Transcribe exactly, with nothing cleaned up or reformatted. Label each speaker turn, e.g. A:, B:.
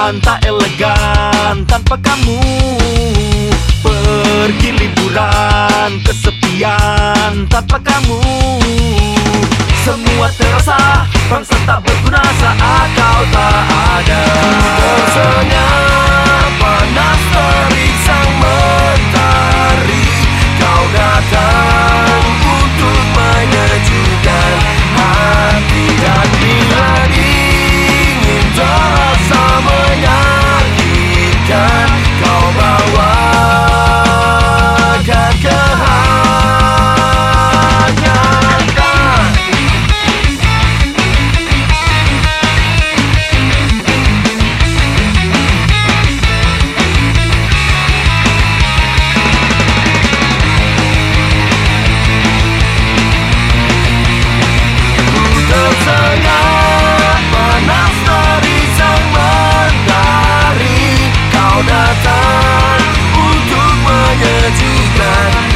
A: sopan, tak elegan tanpa kamu. Pergi liburan, kesepian tanpa kamu. Semua terasa bangsa tak berguna saat kau tak ada. Tersenyap panas terik sang mentari, kau datang untuk menyejukkan hati. Dan bila dingin terasa menyakitkan, kau bawakan kehangatan. Tersenyap panas terik sang mentari, kau datang untuk menyejukkan